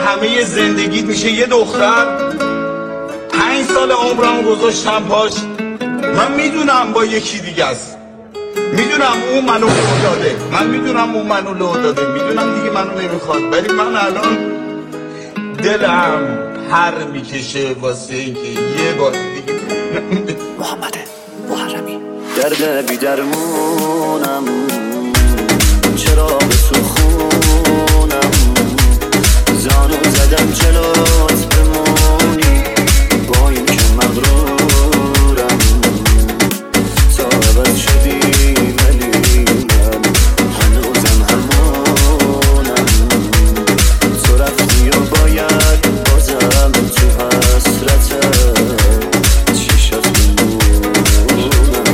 همه زندگیت میشه یه دختر. 5 سال عمرم گذاشتم پاش. من میدونم با یکی دیگه است، میدونم اون منو لو داده، من میدونم اون منو لو داده، میدونم دیگه منو نمیخواد، ولی من الان دلم پر میکشه واسه اینکه یه بار دیگه. محمد محرمی. درد بی درمونم، چرا به تو خونم، زانو زدم جلوت بمونی، با این که مغرورم، تا عوض شدی ولی من هنوزم همونم، تو رفتی و باید بازم تو حسرتت چشات بمونم.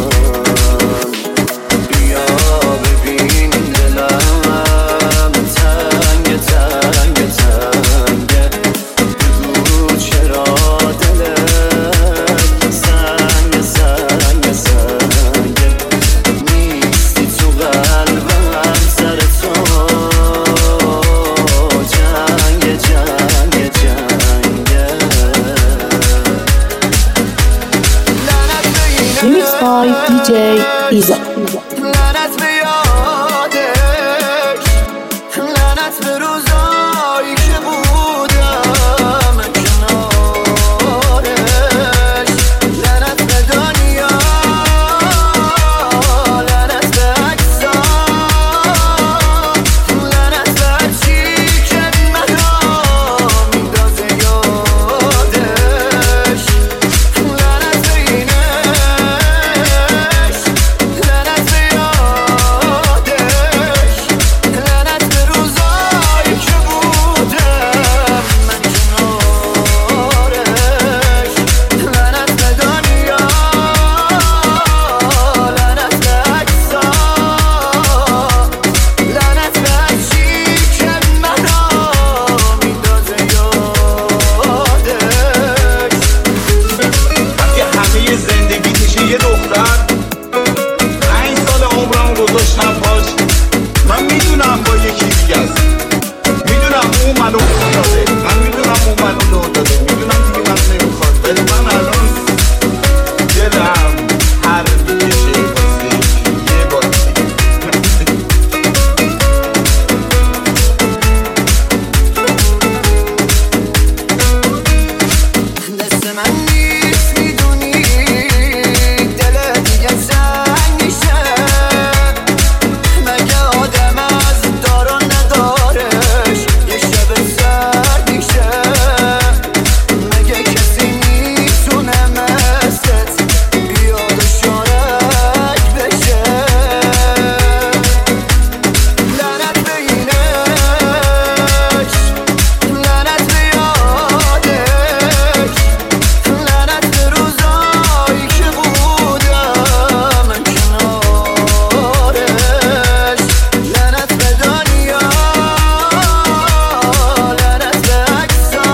بیا ببین دلم تنگ تنگ تنگه، بگو چرا دلت سنگ سنگ سنگه، نیستی تو قلبم سر تو جنگ جنگ جنگه. Remixed by DJ Iza. لعنت به یادش، لعنت به روزایی که بودم کنارش، لعنت به دنیا، لعنت به عکسا، لعنت به هرچی که منو میندازه یادش، لعنت به اینش، لعنت به یادش، لعنت به روزایی که بودم من کنارش، لعنت به دنیا، لعنت به عکسا، لعنت به هرچی که منو میندازه یادش. وقتی همه زندگیت میشه یه دختر، 5 سال عمرم گذاشتم پاش. من میدونم با یکی دیگه است، میدونم اون منو لو داده، من میدونم اون منو لو داده، میدونم دیگه منو نمیخواد، ولی من الان دلم پر میکشه واسه اینکه یه بار دیگه. دست من نیست میدونی، دل دیگه سنگ میشه، مگه آدم از دار و ندارش یه شب سرد میشه، مگه کسی میتونه مثلت بیاد و شارک بشه، لعنت به اینش، لعنت به یادش، لعنت به روزایی که بودم من کنارش، لعنت به دنیا، لعنت به عکسا،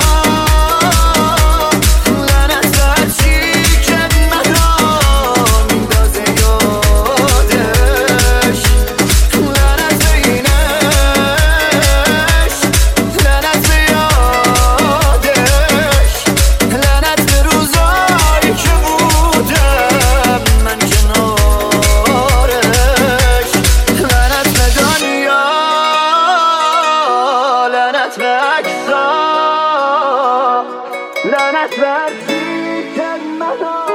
لعنت به هرچی که منو میندازه یادش، لعنت به اینش، لعنت به یادش، لعنت به روزایی که بودم من کنارش، لعنت به دنیا، لعنت به عکسا، لعنت به هرچی که منو